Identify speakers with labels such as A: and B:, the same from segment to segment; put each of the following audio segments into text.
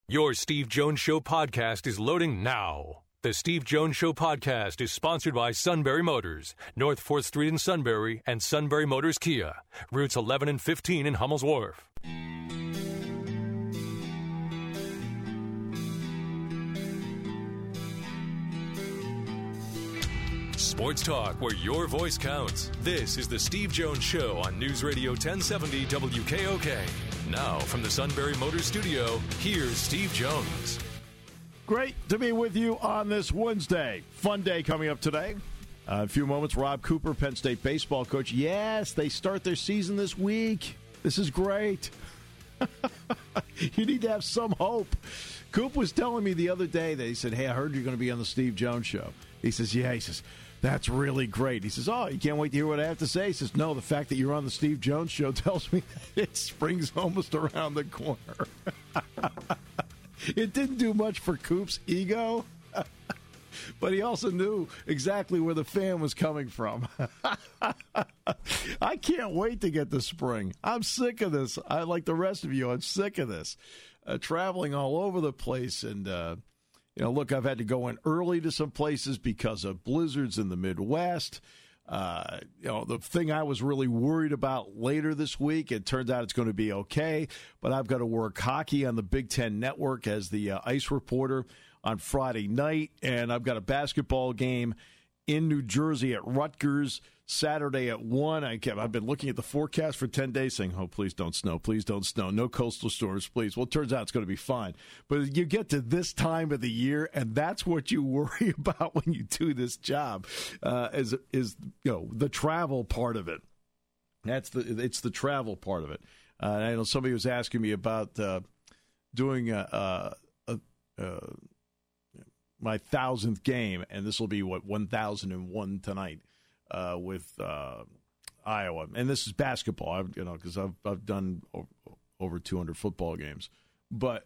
A: Your Steve Jones Show podcast is loading now. The Steve Jones Show podcast is sponsored by Sunbury Motors, North 4th Street in Sunbury, and Sunbury Motors Kia, routes 11 and 15 in Hummel's Wharf. Sports talk where your voice counts. This is the Steve Jones Show on News Radio 1070 WKOK. Now, from the Sunbury Motors studio, here's Steve Jones.
B: Great to be with you on this Wednesday. Fun day coming up today. In a few moments, Rob Cooper, Penn State baseball coach. Yes, they start their season this week. This is great. You need to have some hope. Coop was telling me the other day that he said, hey, I heard you're going to be on the Steve Jones Show. He says, yeah. He says, that's really great. He says, oh, you can't wait to hear what I have to say? He says, no, the fact that you're on the Steve Jones Show tells me that spring's almost around the corner. It didn't do much for Coop's ego, but he also knew exactly where the fan was coming from. I can't wait to get to spring. I'm sick of this. I, like the rest of you, I'm sick of this. Traveling all over the place. And, look, I've had to go in early to some places because of blizzards in the Midwest. The thing I was really worried about later this week, it turns out it's going to be okay, but I've got to work hockey on the Big Ten Network as the ice reporter on Friday night, and I've got a basketball game in New Jersey at Rutgers Saturday at 1. I've been looking at the forecast for 10 days saying, oh, please don't snow, no coastal storms, please. Well, it turns out it's going to be fine. But you get to this time of the year, and that's what you worry about when you do this job, is the travel part of it. It's the travel part of it. I know somebody was asking me about doing my 1,000th game, and this will be 1,001 tonight with Iowa. And this is basketball, because I've done over 200 football games. But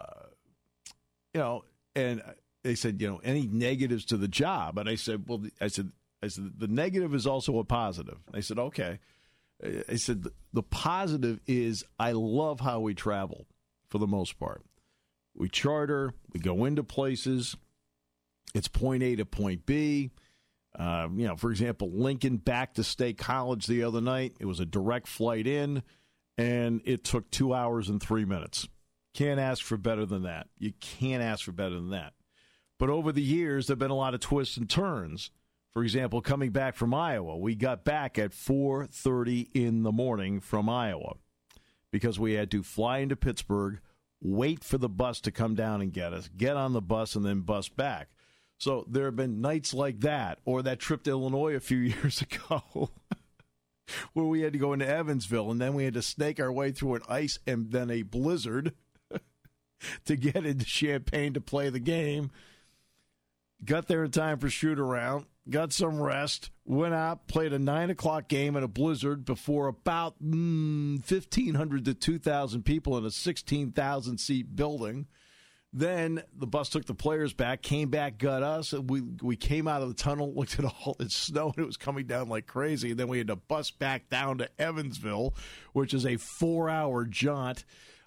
B: and they said, any negatives to the job? And I said, I said the negative is also a positive. And they said, okay. I said the positive is I love how we travel for the most part. We charter, we go into places. It's point A to point B. For example, Lincoln back to State College the other night. It was a direct flight in, and it took 2 hours and 3 minutes. Can't ask for better than that. You can't ask for better than that. But over the years, there have been a lot of twists and turns. For example, coming back from Iowa, we got back at 4:30 in the morning from Iowa because we had to fly into Pittsburgh, wait for the bus to come down and get us, get on the bus, and then bus back. So there have been nights like that, or that trip to Illinois a few years ago where we had to go into Evansville, and then we had to snake our way through an ice and then a blizzard to get into Champaign to play the game. Got there in time for shoot-around, got some rest, went out, played a 9 o'clock game in a blizzard before about 1,500 to 2,000 people in a 16,000-seat building. Then the bus took the players back, came back, got us. We came out of the tunnel, looked at all it snowed. It was coming down like crazy. And then we had to bus back down to Evansville, which is a 4-hour jaunt.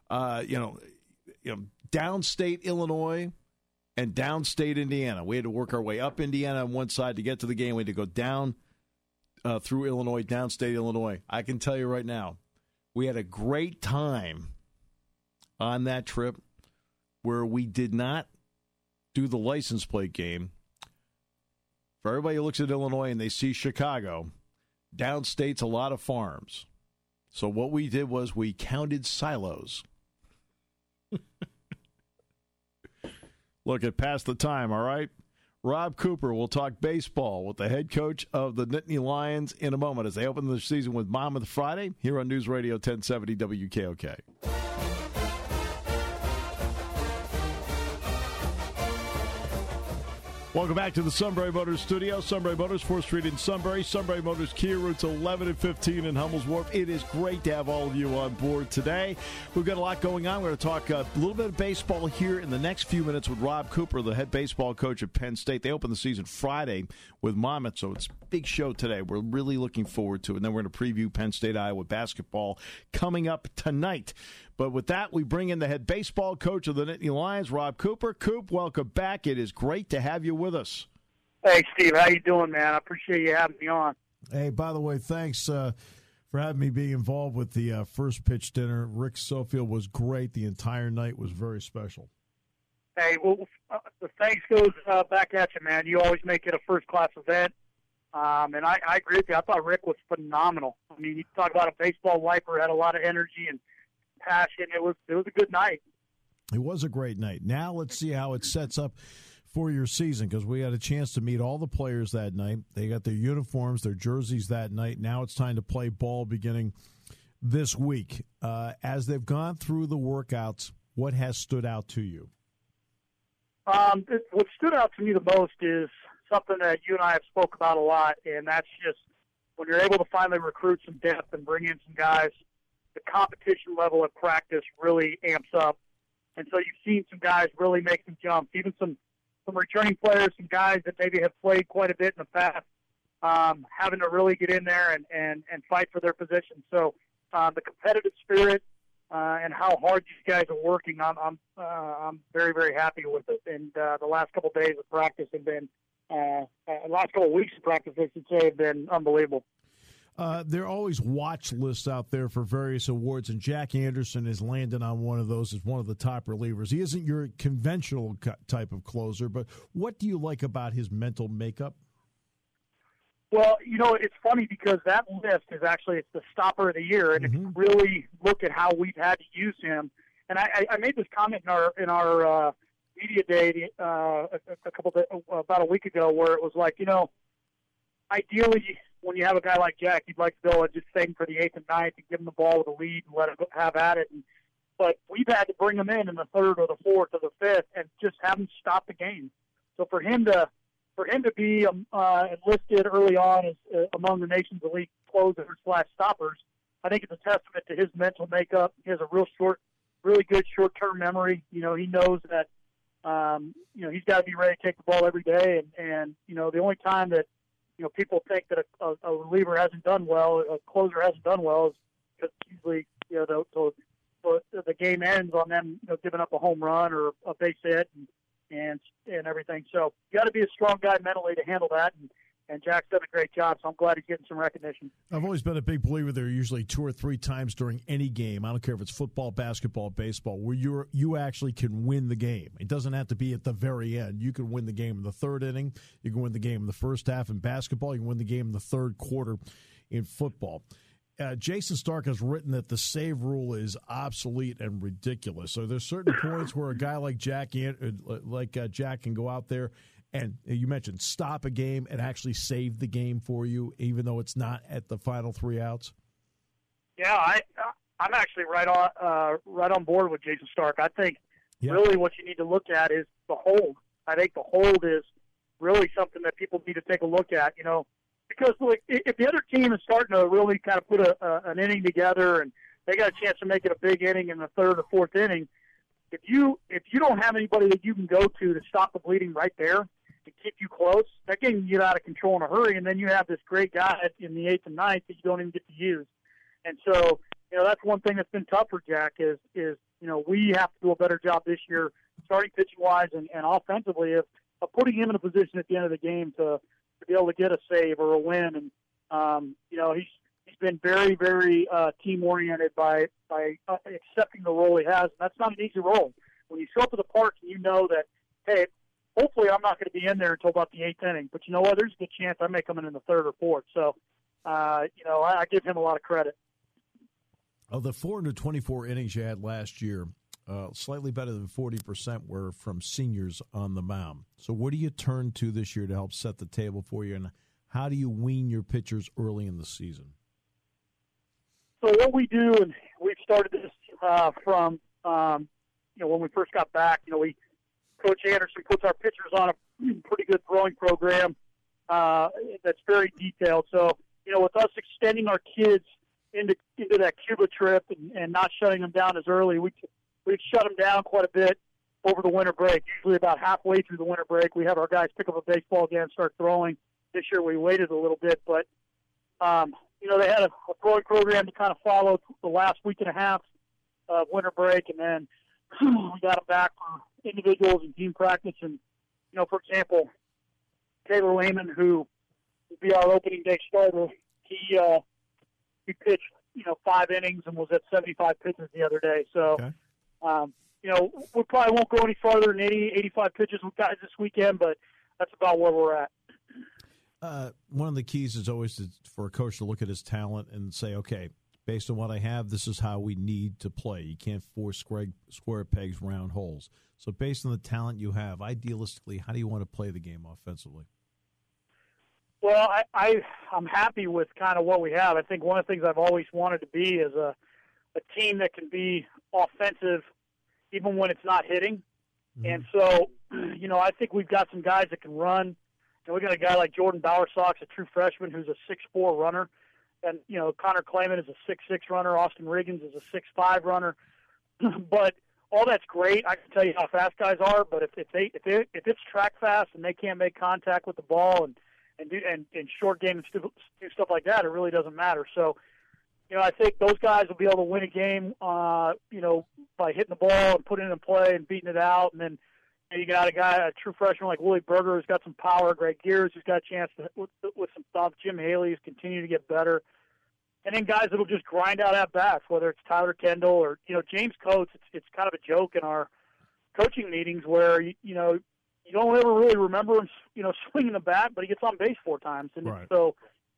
B: Downstate Illinois and downstate Indiana. We had to work our way up Indiana on one side to get to the game. We had to go down through Illinois, downstate Illinois. I can tell you right now, we had a great time on that trip, where we did not do the license plate game. For everybody who looks at Illinois and they see Chicago, downstate's a lot of farms. So what we did was we counted silos. Look, it passed the time, all right? Rob Cooper will talk baseball with the head coach of the Nittany Lions in a moment as they open the season with Monmouth Friday here on News Radio 1070 WKOK. Welcome back to the Sunbury Motors studio. Sunbury Motors, 4th Street in Sunbury. Sunbury Motors Kia, routes 11 and 15 in Hummel's Wharf. It is great to have all of you on board today. We've got a lot going on. We're going to talk a little bit of baseball here in the next few minutes with Rob Cooper, the head baseball coach at Penn State. They open the season Friday with Monmouth, so it's a big show today. We're really looking forward to it. And then we're going to preview Penn State, Iowa basketball coming up tonight. But with that, we bring in the head baseball coach of the Nittany Lions, Rob Cooper. Coop, welcome back. It is great to have you with us.
C: Hey, Steve. How you doing, man? I appreciate you having me on.
D: Hey, by the way, thanks for having me be involved with the first pitch dinner. Rick Sofield was great. The entire night was very special.
C: Hey, well, the thanks goes back at you, man. You always make it a first-class event. And I agree with you. I thought Rick was phenomenal. I mean, you talk about a baseball lifer, had a lot of energy and passion. It was a good night.
D: It was a great night. Now let's see how it sets up for your season, because we had a chance to meet all the players that night. They got their uniforms, their jerseys that night. Now it's time to play ball beginning this week. As they've gone through the workouts, what has stood out to you?
C: What stood out to me the most is something that you and I have spoke about a lot, and that's just when you're able to finally recruit some depth and bring in some guys, the competition level at practice really amps up. And so you've seen some guys really make some jumps, even some returning players, some guys that maybe have played quite a bit in the past, having to really get in there and fight for their position. So the competitive spirit and how hard these guys are working, I'm very, very happy with it. And the last couple of days of practice have been last couple of weeks of practice, I should say, have been unbelievable.
D: There are always watch lists out there for various awards, and Jack Anderson has landed on one of those as one of the top relievers. He isn't your conventional type of closer, but what do you like about his mental makeup?
C: Well, you know, it's funny because that list is actually, it's the stopper of the year, and if you really look at how we've had to use him, and I made this comment in our media day about a week ago, where it was like, you know, ideally when you have a guy like Jack, you'd like to go and just sing for the 8th and 9th and give him the ball with a lead and let him have at it. But we've had to bring him in the 3rd or the 4th or the 5th and just have him stop the game. So for him to be enlisted early on as among the nation's elite closers / stoppers, I think it's a testament to his mental makeup. He has a really good short-term memory. You know, he knows that you know, he's got to be ready to take the ball every day. And you know, the only time that, you know, people think that a reliever hasn't done well, a closer hasn't done well, is because usually, you know, the game ends on them, you know, giving up a home run or a base hit and everything. So you got to be a strong guy mentally to handle that. And Jack's done a great job, so I'm glad he's getting some recognition.
D: I've always been a big believer there are usually 2 or 3 times during any game, I don't care if it's football, basketball, baseball, where you actually can win the game. It doesn't have to be at the very end. You can win the game in the 3rd inning. You can win the game in the first half in basketball. You can win the game in the 3rd quarter in football. Jason Stark has written that the save rule is obsolete and ridiculous. So there's certain points where a guy like Jack can go out there and you mentioned stop a game and actually save the game for you, even though it's not at the final 3 outs?
C: Yeah, I'm actually right on board with Jason Stark. I think really what you need to look at is the hold. I think the hold is really something that people need to take a look at, you know, because like, if the other team is starting to really kind of put an inning together and they got a chance to make it a big inning in the 3rd or 4th inning, if you don't have anybody that you can go to stop the bleeding right there, to keep you close, that game can get out of control in a hurry, and then you have this great guy in the 8th and 9th that you don't even get to use. And so, you know, that's one thing that's been tough for Jack is you know, we have to do a better job this year, starting pitching-wise and offensively, of putting him in a position at the end of the game to be able to get a save or a win. And, you know, he's been very, very team-oriented by accepting the role he has, and that's not an easy role. When you show up to the park and you know that, hey, hopefully I'm not going to be in there until about the 8th inning. But you know what? There's a good chance I may come in the 3rd or 4th. So, you know, I give him a lot of credit.
D: Of the 424 innings you had last year, slightly better than 40% were from seniors on the mound. So what do you turn to this year to help set the table for you, and how do you wean your pitchers early in the season?
C: So what we do, and we've started this from, you know, when we first got back, you know, Coach Anderson puts our pitchers on a pretty good throwing program that's very detailed. So, you know, with us extending our kids into that Cuba trip and not shutting them down as early, we've shut them down quite a bit over the winter break. Usually about halfway through the winter break, we have our guys pick up a baseball again and start throwing. This year we waited a little bit, but, you know, they had a throwing program to kind of follow the last week and a half winter break, and then we got them back for individuals and team practice. And, for example, Taylor Lehman, who will be our opening day starter, he pitched, 5 innings and was at 75 pitches the other day. So,
D: Okay.
C: We probably won't go any farther than 80, 85 pitches with guys this weekend, but that's about where we're at.
D: One of the keys is always for a coach to look at his talent and say, okay, based on what I have, this is how we need to play. You can't force square pegs, round holes. So based on the talent you have, idealistically, how do you want to play the game offensively?
C: Well, I'm happy with kind of what we have. I think one of the things I've always wanted to be is a team that can be offensive even when it's not hitting. Mm-hmm. And so, I think we've got some guys that can run. We got a guy like Jordan Bowersox, a true freshman, who's a 6'4" runner. And, Connor Clayman is a 6'6" runner. Austin Riggins is a 6'5" runner. But all that's great. I can tell you how fast guys are, but if it's track fast and they can't make contact with the ball and short game and do stuff like that, it really doesn't matter. So, I think those guys will be able to win a game, by hitting the ball and putting it in play and beating it out. And then you got a true freshman like Willie Berger who's got some power, Greg Gears who's got a chance to, with some thump, Jim Haley who's continuing to get better. And then guys that'll just grind out at bats, whether it's Tyler Kendall or, James Coates. It's kind of a joke in our coaching meetings where, you don't ever really remember him, swinging the bat, but he gets on base 4 times. And
D: right.
C: So,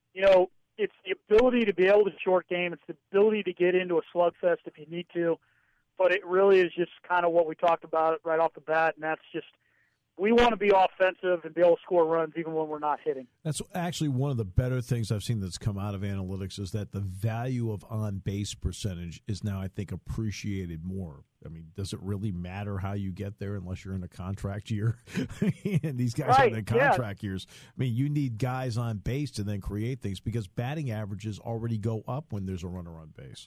C: it's the ability to be able to short game. It's the ability to get into a slugfest if you need to. But it really is just kind of what we talked about right off the bat, and that's just we want to be offensive and be able to score runs even when we're not hitting.
D: That's actually one of the better things I've seen that's come out of analytics is that the value of on-base percentage is now, I think, appreciated more. I mean, does it really matter how you get there unless you're in a contract year? And these guys are in contract years. I mean, you need guys on base to then create things because batting averages already go up when there's a runner on base.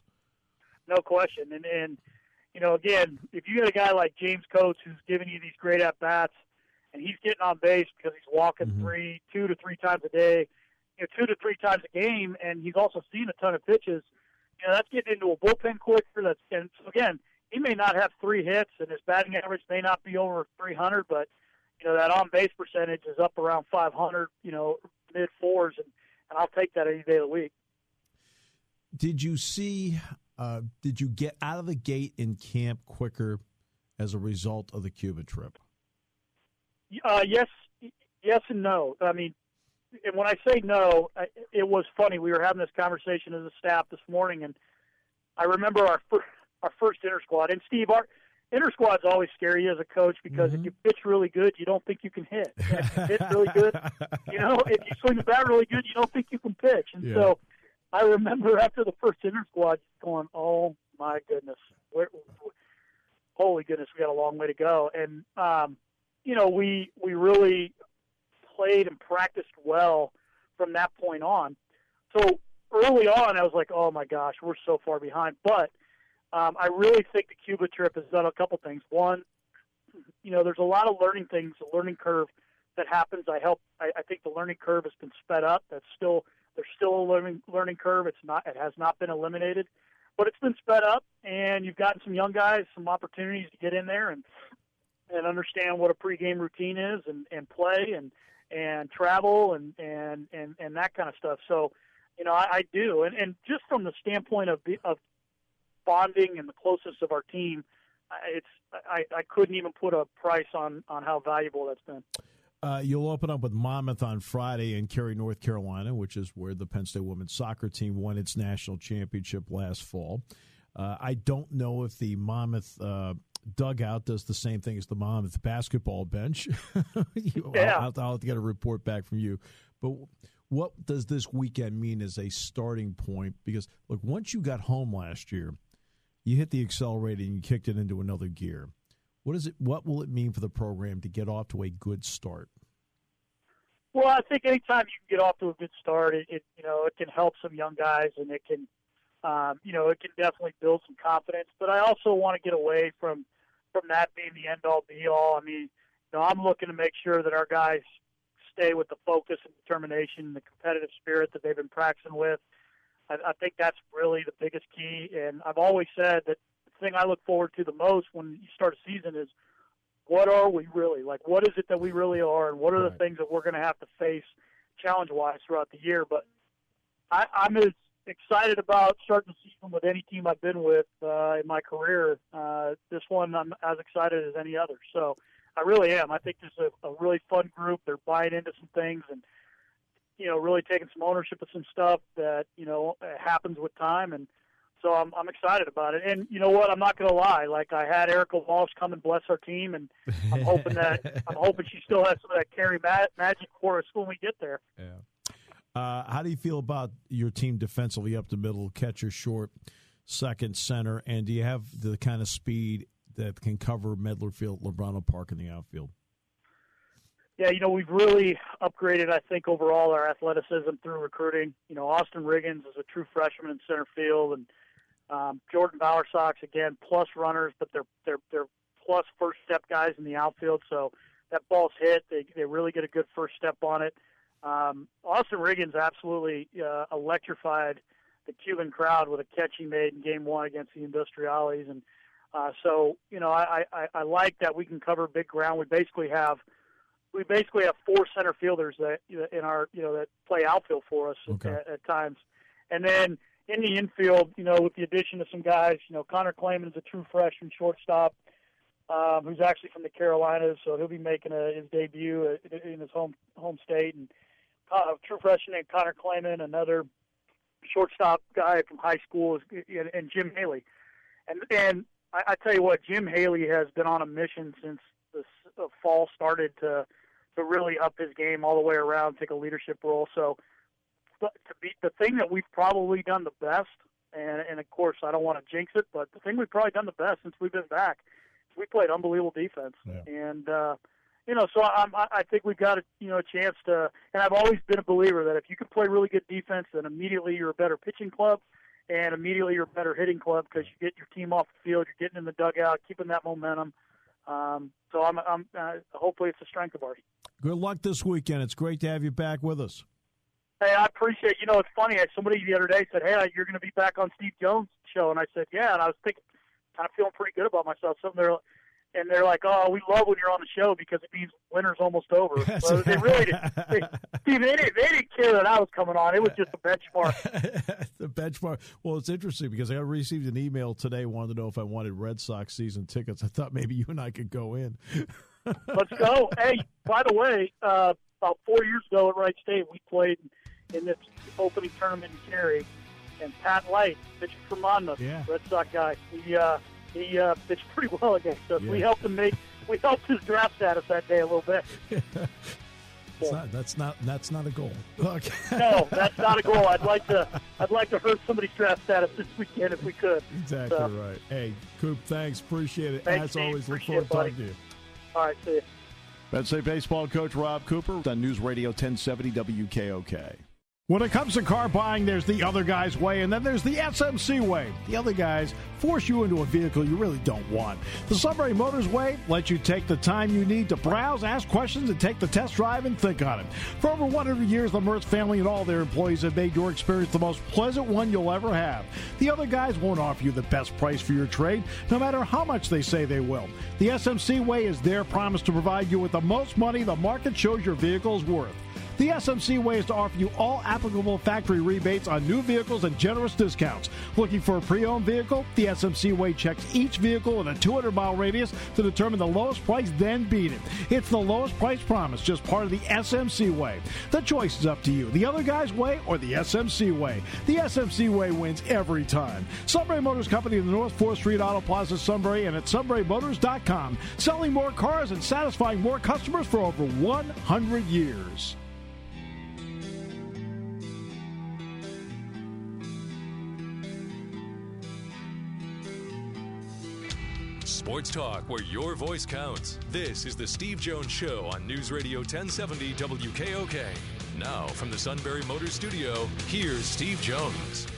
C: No question. And again, if you got a guy like James Coates who's giving you these great at-bats, and he's getting on base because he's walking 2 to 3 times a day, 2 to 3 times a game, and he's also seen a ton of pitches. That's getting into a bullpen quicker. And so again, he may not have 3 hits, and his batting average may not be over 300, but that on base percentage is up around 500, mid 4s, and I'll take that any day of the week.
D: Did you see? Did you get out of the gate in camp quicker as a result of the Cuba trip?
C: Yes and no. I mean, and when I say no, it was funny. We were having this conversation as a staff this morning, and I remember our first inter squad. And Steve, our inter squad's always scary as a coach because if you pitch really good, you don't think you can hit. And if you hit really good, if you swing the bat really good, you don't think you can pitch. And so I remember after the first inter squad going, "Oh my goodness, holy goodness, we got a long way to go." And we really played and practiced well from that point on. So early on, I was like, oh, my gosh, we're so far behind. But I really think the Cuba trip has done a couple things. One, there's a lot of learning things, a learning curve that happens. I think the learning curve has been sped up. There's still a learning curve. It has not been eliminated, but it's been sped up, and you've gotten some young guys some opportunities to get in there and understand what a pregame routine is and play and travel and that kind of stuff. So, I do. And just from the standpoint of bonding and the closeness of our team, I couldn't even put a price on how valuable that's been.
D: You'll open up with Monmouth on Friday in Cary, North Carolina, which is where the Penn State women's soccer team won its national championship last fall. I don't know if the Monmouth dugout does the same thing as the Monmouth basketball bench. I'll have to get a report back from you. But what does this weekend mean as a starting point? Because, look, once you got home last year, you hit the accelerator and you kicked it into another gear. What will it mean for the program to get off to a good start?
C: Well, I think anytime you can get off to a good start, it can help some young guys, and it can definitely build some confidence. But I also want to get away from that being the end-all, be-all. I mean, I'm looking to make sure that our guys stay with the focus and determination and the competitive spirit that they've been practicing with. I think that's really the biggest key. And I've always said that thing I look forward to the most when you start a season is, what are we really? Like, what is it that we really are, and what are the things that we're going to have to face challenge-wise throughout the year? But I'm as excited about starting the season with any team I've been with in my career. This one, I'm as excited as any other. So I really am. I think this is a really fun group. They're buying into some things and, really taking some ownership of some stuff that, happens with time. And so I'm excited about it. And you know what? I'm not going to lie. Like, I had Erica Walsh come and bless our team, and I'm hoping she still has some of that Carrie magic for us when we get there.
D: Yeah. How do you feel about your team defensively up the middle, catcher, short, second, center, and do you have the kind of speed that can cover Medler Field, Lombardo Park in the outfield?
C: Yeah, we've really upgraded, I think, overall our athleticism through recruiting. Austin Riggins is a true freshman in center field, and Jordan Bowersox, again, plus runners, but they're plus first step guys in the outfield. So that ball's hit, they really get a good first step on it. Austin Riggins absolutely electrified the Cuban crowd with a catch he made in Game 1 against the Industriales, and so I like that we can cover big ground. We basically have 4 center fielders that in our that play outfield for us at times, and then in the infield, with the addition of some guys, Connor Clayman is a true freshman shortstop who's actually from the Carolinas, so he'll be making his debut in his home state, and true freshman named Connor Clayman, another shortstop guy from high school, and Jim Haley, and I tell you what, Jim Haley has been on a mission since the fall started to really up his game all the way around, take a leadership role. So to be the thing that we've probably done the best, and of course I don't want to jinx it, but the thing we've probably done the best since we've been back is we played unbelievable defense. Yeah. And so I think we've got a chance to. And I've always been a believer that if you can play really good defense, then immediately you're a better pitching club, and immediately you're a better hitting club because you get your team off the field, you're getting in the dugout, keeping that momentum. So I'm hopefully it's a strength of ours.
D: Good luck this weekend. It's great to have you back with us.
C: Hey, I appreciate it. It's funny. Somebody the other day said, "Hey, you're going to be back on Steve Jones' show," and I said, "Yeah." And I was thinking, kind of feeling pretty good about myself. And they're like, "Oh, we love when you're on the show because it means winter's almost over." So they really didn't. They didn't care that I was coming on. It was just a benchmark.
D: The benchmark. Well, it's interesting because I received an email today, wanted to know if I wanted Red Sox season tickets. I thought maybe you and I could go in.
C: Let's go. Hey, by the way, about 4 years ago at Wright State, we played in this opening tournament in Cary, and Pat Light, pitching for Monmouth, Red Sox guy, he pitched pretty well against us. Yeah. We helped his draft status that day a little bit.
D: That's not a goal. Okay.
C: No, that's not a goal. I'd like to hurt somebody's draft status this weekend if we could.
D: Exactly right. Hey, Coop, thanks. Appreciate it.
C: Thanks,
D: as
C: Steve.
D: Always, look forward to talking to you.
C: All right, see you.
B: Penn State baseball coach Rob Cooper on News Radio 1070 WKOK.
D: When it comes to car buying, there's the other guy's way, and then there's the SMC way. The other guys force you into a vehicle you really don't want. The Sunbury Motors way lets you take the time you need to browse, ask questions, and take the test drive and think on it. For over 100 years, the Mertz family and all their employees have made your experience the most pleasant one you'll ever have. The other guys won't offer you the best price for your trade, no matter how much they say they will. The SMC way is their promise to provide you with the most money the market shows your vehicle is worth. The SMC way is to offer you all applicable factory rebates on new vehicles and generous discounts. Looking for a pre-owned vehicle? The SMC way checks each vehicle in a 200-mile radius to determine the lowest price, then beat it. It's the lowest price promise, just part of the SMC way. The choice is up to you, the other guy's way or the SMC way. The SMC way wins every time. Sunbury Motors Company in the North 4th Street Auto Plaza, Sunbury, and at sunburymotors.com. Selling more cars and satisfying more customers for over 100 years.
A: Sports talk where your voice counts. This is the Steve Jones Show on News Radio 1070 WKOK. Now from the Sunbury Motors Studio, here's Steve Jones.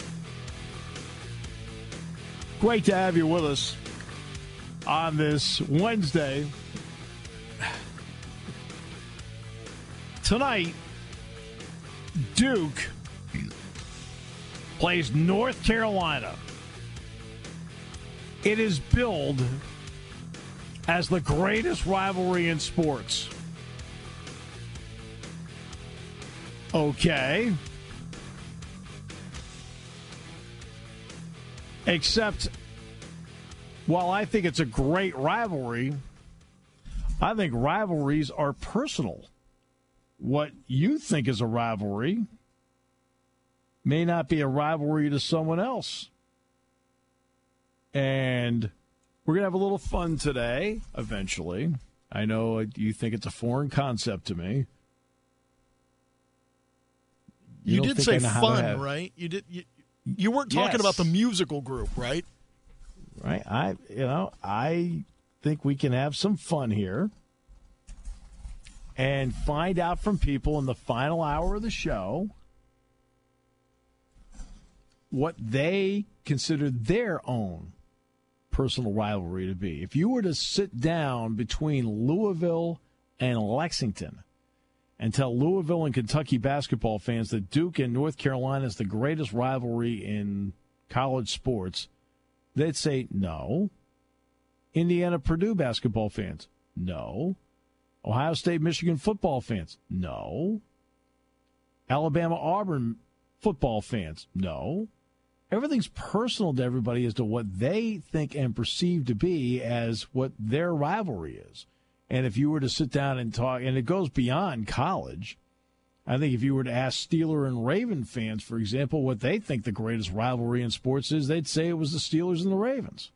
D: Great to have you with us on this Wednesday. Tonight, Duke plays North Carolina. It is billed as the greatest rivalry in sports. Okay. Except, while I think it's a great rivalry, I think rivalries are personal. What you think is a rivalry may not be a rivalry to someone else. And we're going to have a little fun today, eventually. I know you think it's a foreign concept to me.
E: You did say fun, right? You did. You weren't talking about the musical group, right?
D: Right. I think we can have some fun here and find out from people in the final hour of the show what they consider their own personal rivalry to be. If you were to sit down between Louisville and Lexington and tell Louisville and Kentucky basketball fans that Duke and North Carolina is the greatest rivalry in college sports, they'd say no. Indiana-Purdue basketball fans, no. Ohio State-Michigan football fans, no. Alabama-Auburn football fans, no. Everything's personal to everybody as to what they think and perceive to be as what their rivalry is. And if you were to sit down and talk, and it goes beyond college, I think if you were to ask Steeler and Raven fans, for example, what they think the greatest rivalry in sports is, they'd say it was the Steelers and the Ravens.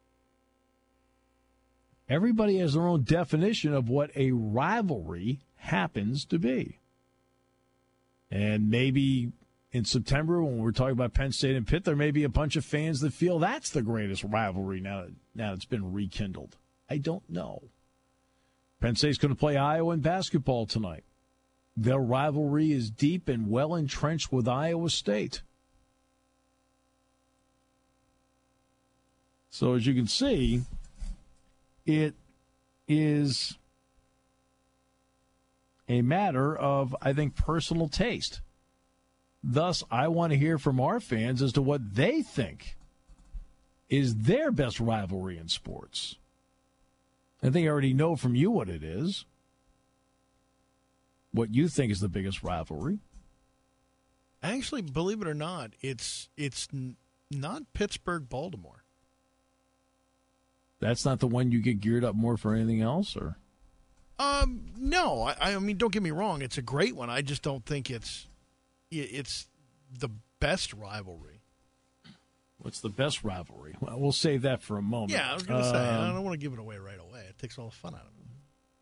D: Everybody has their own definition of what a rivalry happens to be. And maybe in September, when we're talking about Penn State and Pitt, there may be a bunch of fans that feel that's the greatest rivalry now it's been rekindled. I don't know. Penn State's going to play Iowa in basketball tonight. Their rivalry is deep and well entrenched with Iowa State. So as you can see, it is a matter of, I think, personal taste. Thus, I want to hear from our fans as to what they think is their best rivalry in sports. I think I already know from you what it is. What you think is the biggest rivalry.
E: Actually, believe it or not, it's not Pittsburgh-Baltimore.
D: That's not the one you get geared up more for anything else, or?
E: No. I mean, don't get me wrong. It's a great one. I just don't think it's the best rivalry.
D: What's the best rivalry? Well, we'll save that for a moment.
E: Yeah, I was going to say, I don't want to give it away right away. It takes all the fun out of it.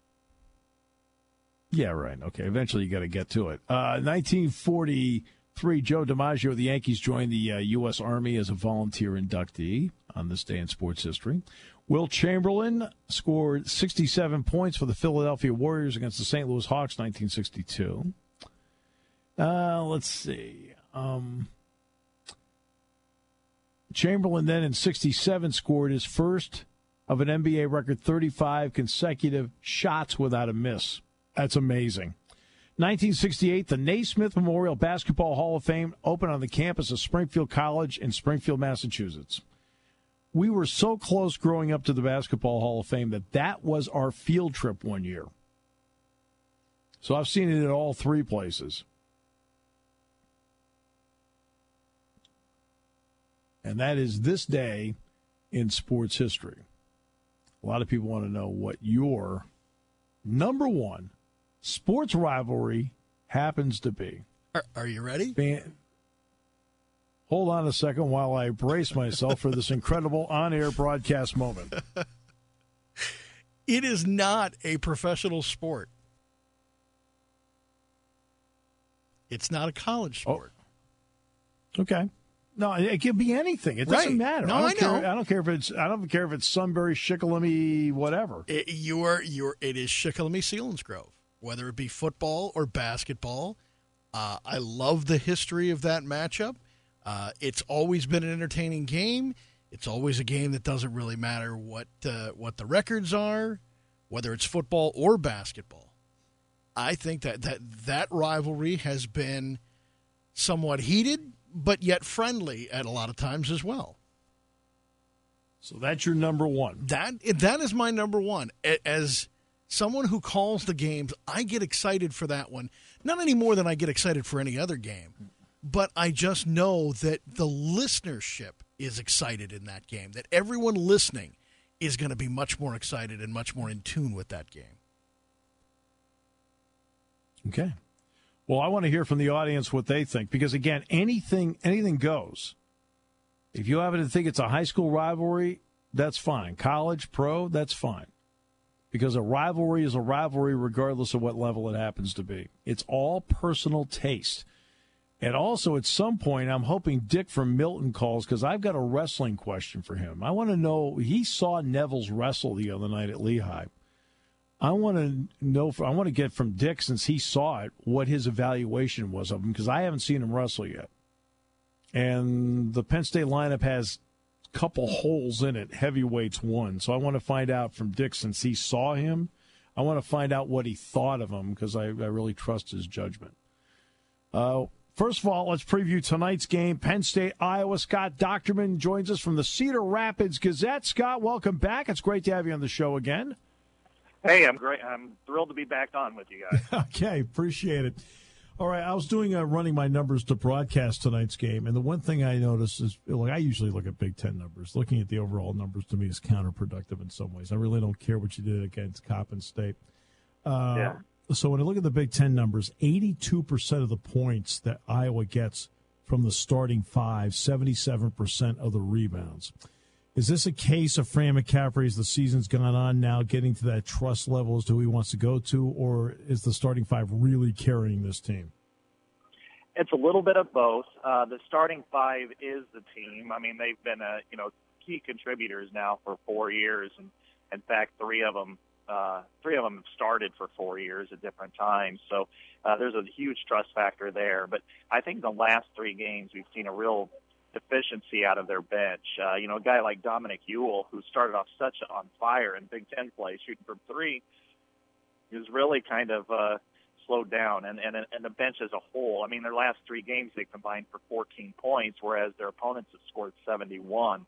D: Yeah, right. Okay, eventually you got to get to it. 1943, Joe DiMaggio of the Yankees joined the U.S. Army as a volunteer inductee on this day in sports history. Will Chamberlain scored 67 points for the Philadelphia Warriors against the St. Louis Hawks, 1962. Let's see. Chamberlain then in 67 scored his first of an NBA record 35 consecutive shots without a miss. That's amazing. 1968, the Naismith Memorial Basketball Hall of Fame opened on the campus of Springfield College in Springfield, Massachusetts. We were so close growing up to the Basketball Hall of Fame that was our field trip one year. So I've seen it at all three places. And that is this day in sports history. A lot of people want to know what your number one sports rivalry happens to be.
E: Are you ready?
D: Hold on a second while I brace myself for this incredible on-air broadcast moment.
E: It is not a professional sport. It's not a college sport.
D: Oh. Okay. No, it could be anything. It doesn't matter.
E: No,
D: I don't care if it's Sunbury, Shikellamy, whatever.
E: It is Shikellamy Selinsgrove, whether it be football or basketball. I love the history of that matchup. It's always been an entertaining game. It's always a game that doesn't really matter what the records are, whether it's football or basketball. I think that rivalry has been somewhat heated, but yet friendly at a lot of times as well.
D: So that's your number one.
E: That is my number one. As someone who calls the games, I get excited for that one. Not any more than I get excited for any other game, but I just know that the listenership is excited in that game, that everyone listening is going to be much more excited and much more in tune with that game.
D: Okay. Well, I want to hear from the audience what they think, because, again, anything goes. If you happen to think it's a high school rivalry, that's fine. College, pro, that's fine. Because a rivalry is a rivalry regardless of what level it happens to be. It's all personal taste. And also, at some point, I'm hoping Dick from Milton calls, because I've got a wrestling question for him. I want to know, he saw Neville's wrestle the other night at Lehigh. I want to get from Dick, since he saw it, what his evaluation was of him, because I haven't seen him wrestle yet. And the Penn State lineup has a couple holes in it, heavyweights one. So I want to find out from Dick, since he saw him. I want to find out what he thought of him, because I really trust his judgment. First of all, let's preview tonight's game, Penn State, Iowa. Scott Docterman joins us from the Cedar Rapids Gazette. Scott, welcome back. It's great to have you on the show again.
F: Hey, I'm great. I'm thrilled to be back on with you guys.
D: Okay, appreciate it. All right, I was doing running my numbers to broadcast tonight's game, and the one thing I noticed is, I usually look at Big Ten numbers. Looking at the overall numbers to me is counterproductive in some ways. I really don't care what you did against Coppin State.
F: Yeah.
D: So when I look at the Big Ten numbers, 82% of the points that Iowa gets from the starting five, 77% of the rebounds. Is this a case of Fran McCaffrey as the season's gone on now, getting to that trust level as to who he wants to go to, or is the starting five really carrying this team?
F: It's a little bit of both. The starting five is the team. I mean, they've been key contributors now for 4 years, and in fact, three of them have started for 4 years at different times. So there's a huge trust factor there. But I think the last 3 games we've seen a real deficiency out of their bench. A guy like Dominic Ewell, who started off such on fire in Big Ten play, shooting from 3, is really kind of slowed down. And the bench as a whole, I mean, their last 3 games they combined for 14 points, whereas their opponents have scored 71.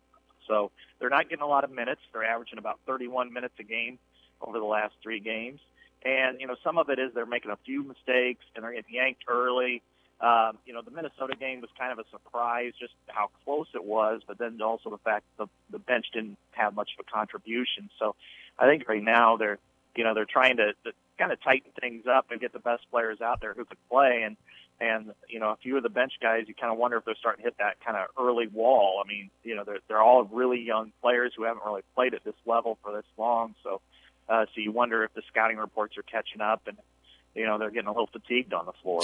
F: So they're not getting a lot of minutes. They're averaging about 31 minutes a game over the last 3 games. And, some of it is they're making a few mistakes and they're getting yanked early. The Minnesota game was kind of a surprise, just how close it was, but then also the fact that the bench didn't have much of a contribution. So I think right now they're trying to kind of tighten things up and get the best players out there who could play. And a few of the bench guys, you kind of wonder if they're starting to hit that kind of early wall. I mean, they're all really young players who haven't really played at this level for this long. So you wonder if the scouting reports are catching up and, they're getting a little fatigued on the floor.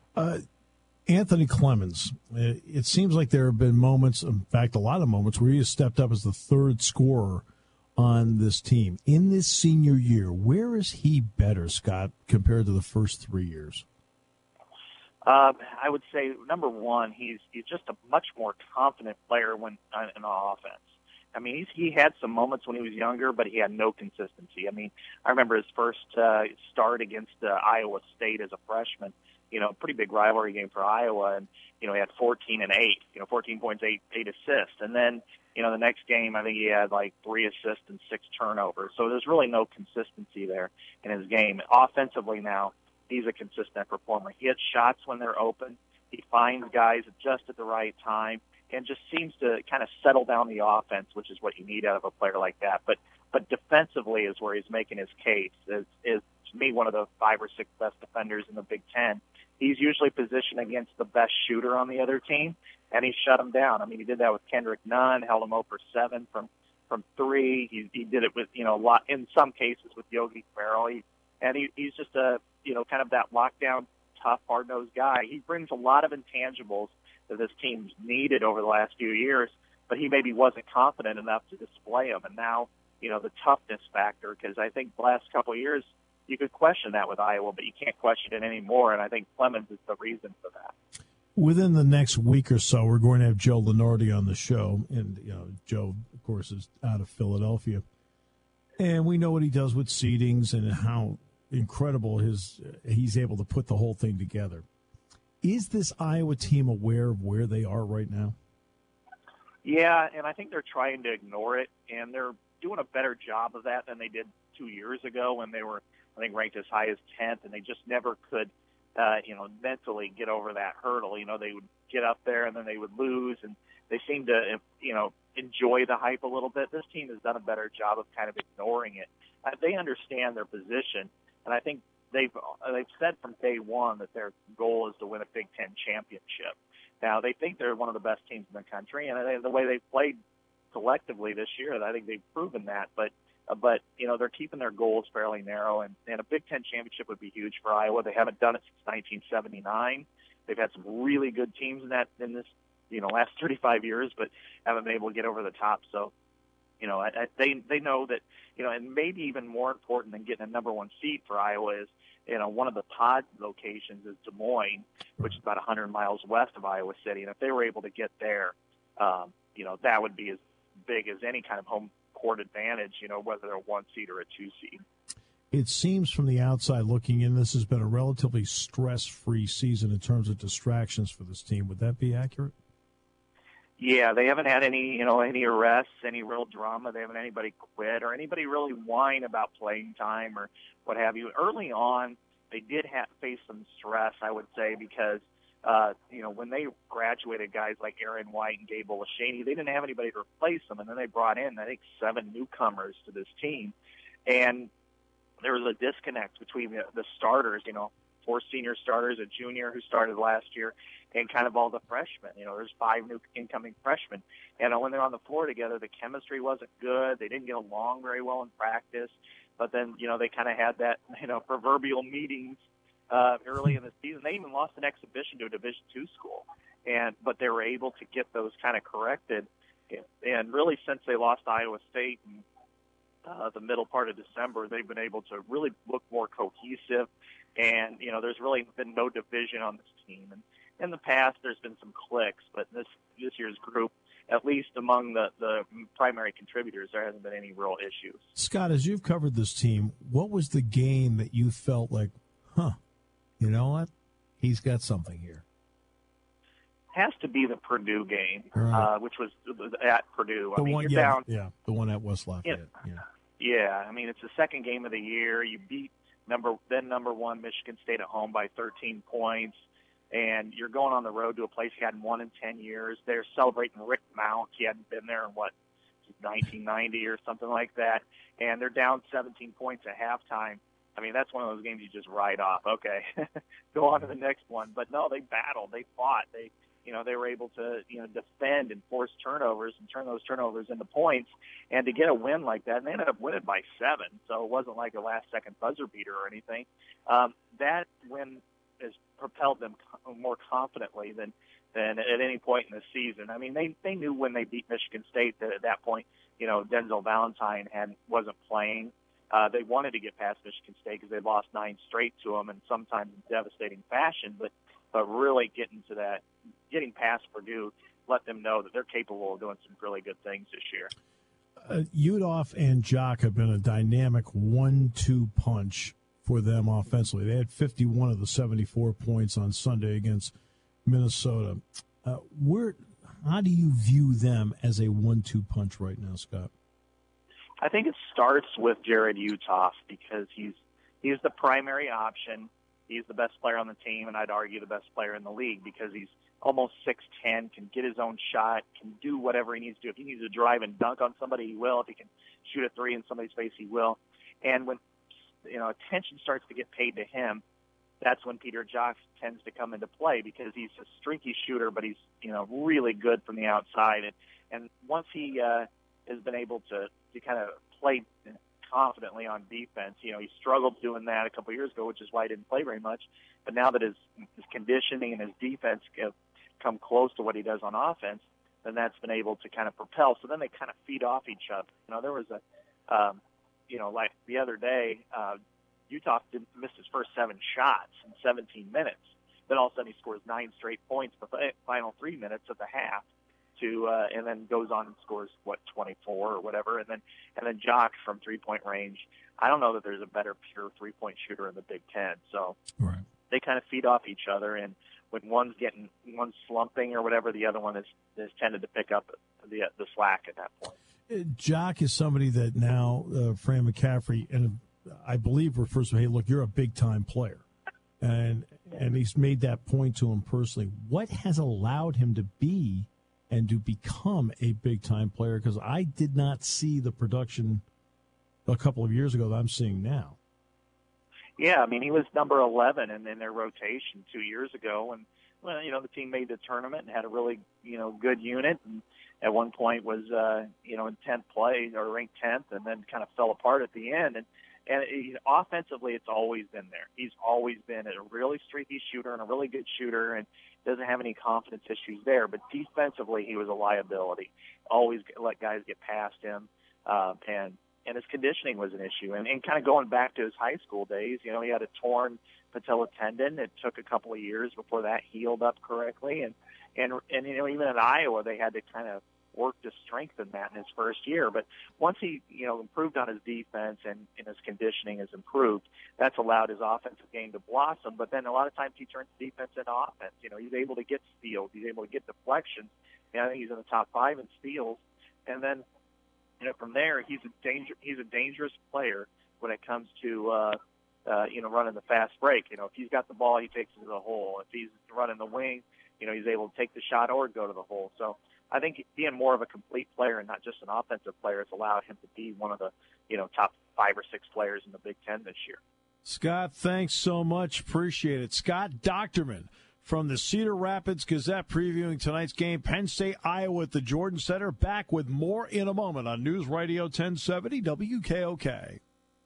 D: Anthony Clemens, it seems like there have been moments, in fact, a lot of moments, where he has stepped up as the third scorer on this team. In this senior year, where is he better, Scott, compared to the first 3 years?
F: I would say, number one, he's just a much more confident player when in offense. I mean, he had some moments when he was younger, but he had no consistency. I mean, I remember his first start against Iowa State as a freshman. Pretty big rivalry game for Iowa, and he had 14 and 8. 14 points, 8 assists, and then the next game I think he had like 3 assists and 6 turnovers. So there's really no consistency there in his game. Offensively now, he's a consistent performer. He hits shots when they're open. He finds guys just at the right time, and just seems to kind of settle down the offense, which is what you need out of a player like that. But defensively is where he's making his case. Is to me one of the 5 or 6 best defenders in the Big Ten. He's usually positioned against the best shooter on the other team, and he shut him down. I mean, he did that with Kendrick Nunn, held him over 7 from 3. He did it with a lot in some cases with Yogi Ferrell. He's just a kind of that lockdown, tough, hard-nosed guy. He brings a lot of intangibles that this team's needed over the last few years, but he maybe wasn't confident enough to display them. And now, the toughness factor, because I think the last couple of years you could question that with Iowa, but you can't question it anymore, and I think Clemens is the reason for that.
D: Within the next week or so, we're going to have Joe Lunardi on the show, and Joe, of course, is out of Philadelphia, and we know what he does with seedings and how incredible he's able to put the whole thing together. Is this Iowa team aware of where they are right now?
F: Yeah, and I think they're trying to ignore it, and they're doing a better job of that than they did 2 years ago when they were, I think, ranked as high as 10th, and they just never could, mentally get over that hurdle. They would get up there and then they would lose, and they seem to, enjoy the hype a little bit. This team has done a better job of kind of ignoring it. They understand their position, and I think they've said from day one that their goal is to win a Big Ten championship. Now, they think they're one of the best teams in the country, and the way they've played collectively this year, I think they've proven that. But they're keeping their goals fairly narrow, and a Big Ten championship would be huge for Iowa. They haven't done it since 1979. They've had some really good teams in this last 35 years, but haven't been able to get over the top. So, they know that, and maybe even more important than getting a number one seed for Iowa is, one of the pod locations is Des Moines, which is about 100 miles west of Iowa City. And if they were able to get there, that would be as big as any kind of home court advantage, whether they're a 1 seed or a 2 seed.
D: It seems from the outside looking in, this has been a relatively stress-free season in terms of distractions for this team. Would that be accurate?
F: Yeah, they haven't had any arrests, any real drama. They haven't had anybody quit or anybody really whine about playing time or what have you. Early on, they did face some stress, I would say, because, when they graduated guys like Aaron White and Gabe Olashaney, they didn't have anybody to replace them. And then they brought in, I think, 7 newcomers to this team. And there was a disconnect between the starters, 4 senior starters, a junior who started last year, and kind of all the freshmen. There's 5 new incoming freshmen. And when they're on the floor together, the chemistry wasn't good. They didn't get along very well in practice. But then, they kind of had that, proverbial meetings early in the season. They even lost an exhibition to a Division II school. But they were able to get those kind of corrected. And really, since they lost Iowa State in the middle part of December, they've been able to really look more cohesive. And, there's really been no division on this team. And in the past, there's been some cliques, but this year's group, at least among the primary contributors, there hasn't been any real issues.
D: Scott, as you've covered this team, what was the game that you felt like, you know what? He's got something here.
F: Has to be the Purdue game,
D: right.
F: Which was at Purdue.
D: You're
F: down.
D: Yeah, the one at West Lafayette.
F: Yeah, it's the second game of the year. You beat number 1 Michigan State at home by 13 points. And you're going on the road to a place you hadn't won in 10 years. They're celebrating Rick Mount. He hadn't been there in, 1990 or something like that. And they're down 17 points at halftime. That's one of those games you just write off. Okay, go on to the next one. But no, they battled. They fought. They were able to, defend and force turnovers and turn those turnovers into points. And to get a win like that, and they ended up winning by 7. So it wasn't like a last-second buzzer beater or anything. That win has propelled them more confidently than at any point in the season. They knew when they beat Michigan State that at that point, Denzel Valentine wasn't playing. They wanted to get past Michigan State because they lost 9 straight to them, and sometimes in devastating fashion. But really getting past Purdue, let them know that they're capable of doing some really good things this year.
D: Udhoff and Jock have been a dynamic 1-2 punch for them offensively. They had 51 of the 74 points on Sunday against Minnesota. How do you view them as a 1-2 punch right now, Scott?
F: I think it starts with Jared Udhoff because he's the primary option. He's the best player on the team, and I'd argue the best player in the league because he's almost 6'10", can get his own shot, can do whatever he needs to do. If he needs to drive and dunk on somebody, he will. If he can shoot a 3 in somebody's face, he will. And when attention starts to get paid to him, that's when Peter Jock tends to come into play because he's a streaky shooter, but he's really good from the outside. And once he has been able to kind of play confidently on defense, he struggled doing that a couple of years ago, which is why he didn't play very much. But now that his conditioning and his defense have come close to what he does on offense, then that's been able to kind of propel. So then they kind of feed off each other. There was like the other day, Utah missed his first 7 shots in 17 minutes. Then all of a sudden he scores 9 straight points in the final 3 minutes of the half, and then goes on and scores 24 or whatever, and then Jock from 3-point range. I don't know that there's a better pure 3-point shooter in the Big Ten. So
D: right.
F: They kind of feed off each other, and when one's slumping or whatever, the other one has tended to pick up the slack at that point.
D: Jock is somebody that now Fran McCaffrey, and I believe, refers to, hey, look, you're a big-time player. And he's made that point to him personally. What has allowed him to be and to become a big-time player? Because I did not see the production a couple of years ago that I'm seeing now.
F: Yeah, I mean, he was number 11 in their rotation 2 years ago. And, well, the team made the tournament and had a really, good unit. And at one point was, in 10th place or ranked 10th, and then kind of fell apart at the end. And offensively, it's always been there. He's always been a really streaky shooter and a really good shooter, and doesn't have any confidence issues there. But defensively, he was a liability. Always let guys get past him, and his conditioning was an issue. And kind of going back to his high school days, he had a torn patella tendon. It took a couple of years before that healed up correctly. And even at Iowa, they had to kind of work to strengthen that in his first year. But once he, improved on his defense and his conditioning has improved, that's allowed his offensive game to blossom. But then a lot of times he turns defense into offense. He's able to get steals. He's able to get deflections. I think he's in the top 5 in steals. And then, from there, he's a dangerous player when it comes to, running the fast break. If he's got the ball, he takes it to the hole. If he's running the wing, he's able to take the shot or go to the hole. So I think being more of a complete player and not just an offensive player has allowed him to be one of the, top 5 or 6 players in the Big Ten this year.
D: Scott, thanks so much. Appreciate it. Scott Docterman from the Cedar Rapids Gazette previewing tonight's game, Penn State, Iowa at the Jordan Center. Back with more in a moment on News Radio 1070 WKOK.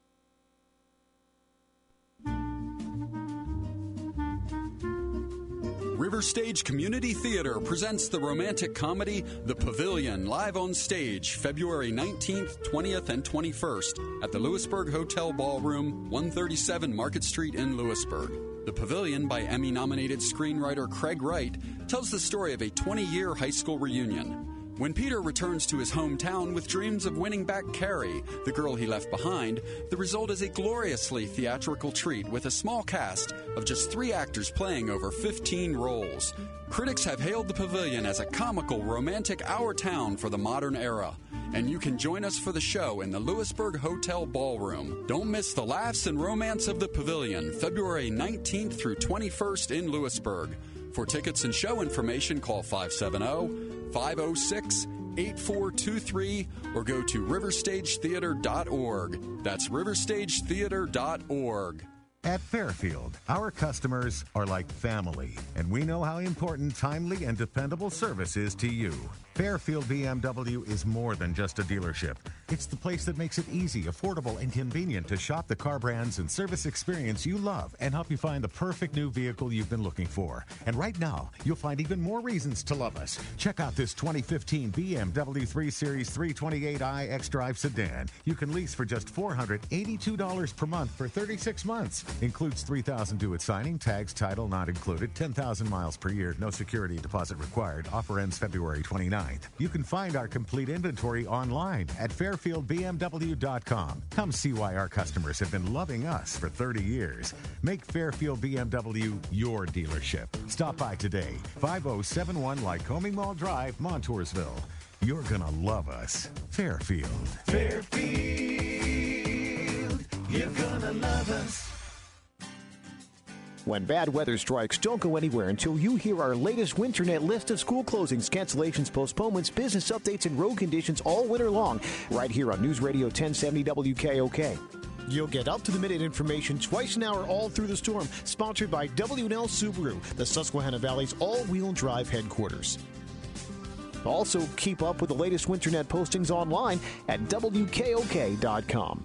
G: River Stage Community Theater presents the romantic comedy The Pavilion, live on stage February 19th, 20th, and 21st at the Lewisburg Hotel Ballroom, 137 Market Street in Lewisburg. The Pavilion, by Emmy-nominated screenwriter Craig Wright, tells the story of a 20-year high school reunion. When Peter returns to his hometown with dreams of winning back Carrie, the girl he left behind, the result is a gloriously theatrical treat with a small cast of just 3 actors playing over 15 roles. Critics have hailed the Pavilion as a comical, romantic our town for the modern era. And you can join us for the show in the Lewisburg Hotel Ballroom. Don't miss the laughs and romance of the Pavilion, February 19th through 21st in Lewisburg. For tickets and show information, call 570-506-8423 or go to riverstagetheater.org. That's riverstagetheater.org.
H: At Fairfield, our customers are like family, and we know how important timely and dependable service is to you. Fairfield BMW is more than just a dealership. It's the place that makes it easy, affordable, and convenient to shop the car brands and service experience you love and help you find the perfect new vehicle you've been looking for. And right now, you'll find even more reasons to love us. Check out this 2015 BMW 3 Series 328i xDrive sedan. You can lease for just $482 per month for 36 months. Includes $3,000 due at signing, tags, title not included, 10,000 miles per year, no security deposit required. Offer ends February 29th. You can find our complete inventory online at fairfieldbmw.com. Come see why our customers have been loving us for 30 years. Make Fairfield BMW your dealership. Stop by today, 5071 Lycoming Mall Drive, Montoursville. You're going to love us. Fairfield. Fairfield, you're going to love us.
I: When bad weather strikes, don't go anywhere until you hear our latest WinterNet list of school closings, cancellations, postponements, business updates, and road conditions all winter long, right here on News Radio 1070 WKOK. You'll get up-to-the-minute information twice an hour all through the storm, sponsored by W&L Subaru, the Susquehanna Valley's all-wheel drive headquarters. Also, keep up with the latest WinterNet postings online at WKOK.com.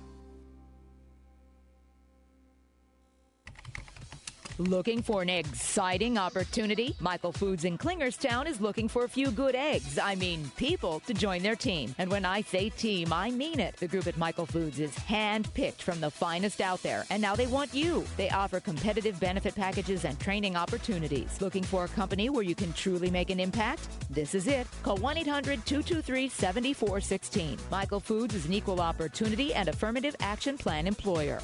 J: Looking for an exciting opportunity? Michael Foods in Klingerstown is looking for a few good eggs. I mean, people to join their team. And when I say team, I mean it. The group at Michael Foods is hand-picked from the finest out there, and now they want you. They offer competitive benefit packages and training opportunities. Looking for a company where you can truly make an impact? This is it. Call 1-800-223-7416. Michael Foods is an equal opportunity and affirmative action plan employer.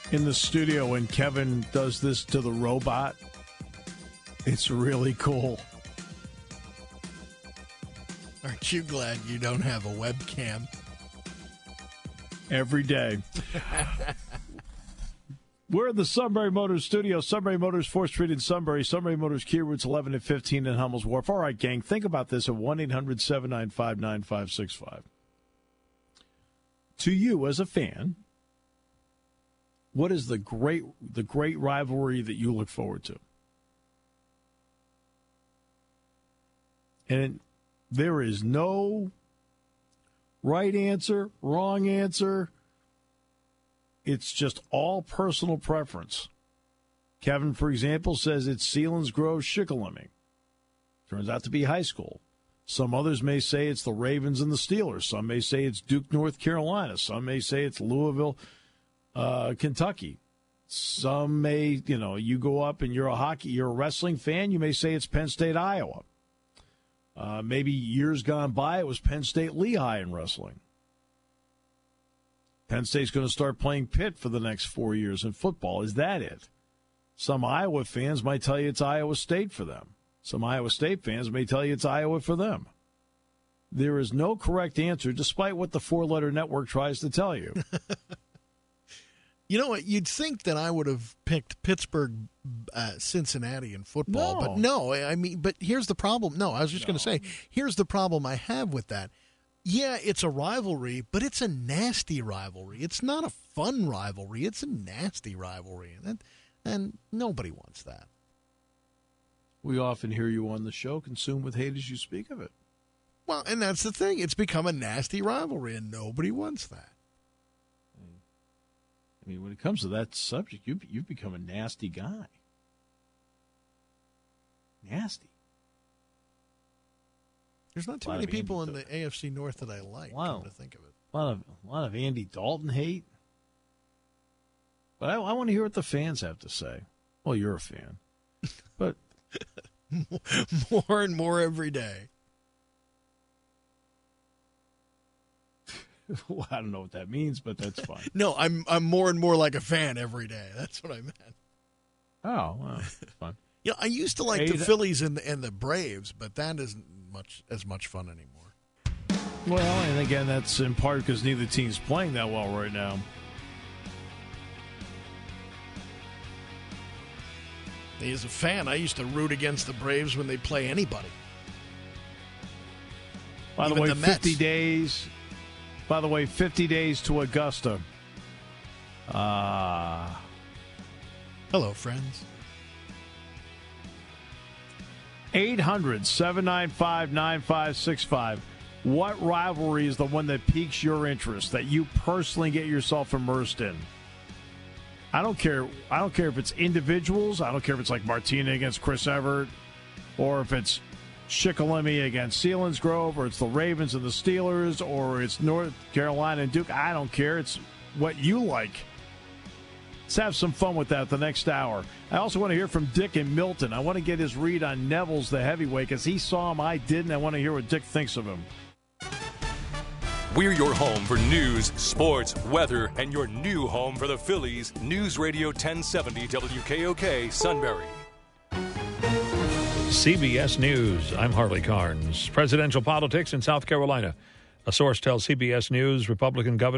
D: in the studio when Kevin does this to the robot. It's really cool.
E: Aren't you glad you don't have a webcam?
D: Every day. We're in the Sunbury Motors studio. Sunbury Motors, 4th Street in Sunbury. Sunbury Motors, Kia routes 11 and 15 in Hummel's Wharf. All right, gang, think about this at 1-800-795-9565. To you as a fan, what is the great rivalry that you look forward to? And there is no right answer, wrong answer. It's just all personal preference. Kevin, for example, says it's Selinsgrove Shikellamy. Turns out to be high school. Some others may say it's the Ravens and the Steelers. Some may say it's Duke, North Carolina. Some may say it's Louisville, Kentucky. Some may, you go up and you're a wrestling fan, you may say it's Penn State, Iowa. Maybe years gone by, it was Penn State, Lehigh in wrestling. Penn State's going to start playing Pitt for the next 4 years in football. Is that it? Some Iowa fans might tell you it's Iowa State for them. Some Iowa State fans may tell you it's Iowa for them. There is no correct answer, despite what the four-letter network tries to tell you.
E: You know what? You'd think that I would have picked Pittsburgh, Cincinnati in football, but no. But here's the problem. No, I was just going to say, here's the problem I have with that. Yeah, it's a rivalry, but it's a nasty rivalry. It's not a fun rivalry. It's a nasty rivalry, and nobody wants that.
D: We often hear you on the show consume with hate as you speak of it.
E: Well, and that's the thing. It's become a nasty rivalry, and nobody wants that.
D: I mean, when it comes to that subject, you've become a nasty guy. Nasty.
E: There's not too many people in the AFC North that I like, come to think of it.
D: A lot of Andy Dalton hate. But I want to hear what the fans have to say. Well, you're a fan. But
E: more and more every day.
D: Well, I don't know what that means, but that's fine.
E: No, I'm more and more like a fan every day. That's what I meant.
D: Oh, well, that's fine.
E: I used to like the Phillies and the Braves, but that isn't as much fun anymore.
D: Well, and again, that's in part because neither team's playing that well right now.
E: As a fan, I used to root against the Braves when they play anybody.
D: By the way, 50 days. By the way, 50 days to Augusta.
E: Hello, friends.
D: 800-795-9565. What rivalry is the one that piques your interest, that you personally get yourself immersed in? I don't care if it's individuals. I don't care if it's like Martina against Chris Everett, or if it's Shikellamy against Selinsgrove, or it's the Ravens and the Steelers, or it's North Carolina and Duke. I don't care. It's what you like. Let's have some fun with that the next hour. I also want to hear from Dick and Milton. I want to get his read on Neville's the heavyweight, because he saw him, I didn't. I want to hear what Dick thinks of him.
A: We're your home for news, sports, weather, and your new home for the Phillies. News Radio 1070 WKOK, Sunbury.
K: CBS News. I'm Harley Carnes. Presidential politics in South Carolina. A source tells CBS News Republican Governor